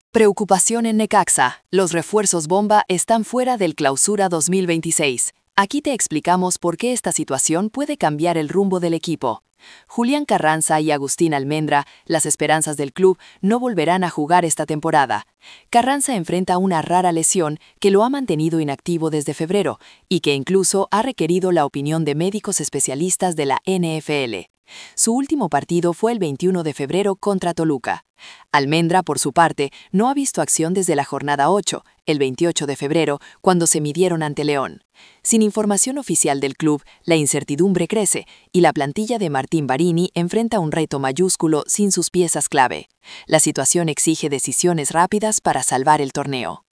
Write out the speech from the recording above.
Preocupación en Necaxa. Los refuerzos bomba están fuera del Clausura 2026. Aquí te explicamos por qué esta situación puede cambiar el rumbo del equipo. Julián Carranza y Agustín Almendra, las esperanzas del club, no volverán a jugar esta temporada. Carranza enfrenta una rara lesión que lo ha mantenido inactivo desde febrero y que incluso ha requerido la opinión de médicos especialistas de la NFL. Su último partido fue el 21 de febrero contra Toluca. Almendra, por su parte, no ha visto acción desde la jornada 8, el 28 de febrero, cuando se midieron ante León. Sin información oficial del club, la incertidumbre crece y la plantilla de Martín Barini enfrenta un reto mayúsculo sin sus piezas clave. La situación exige decisiones rápidas para salvar el torneo.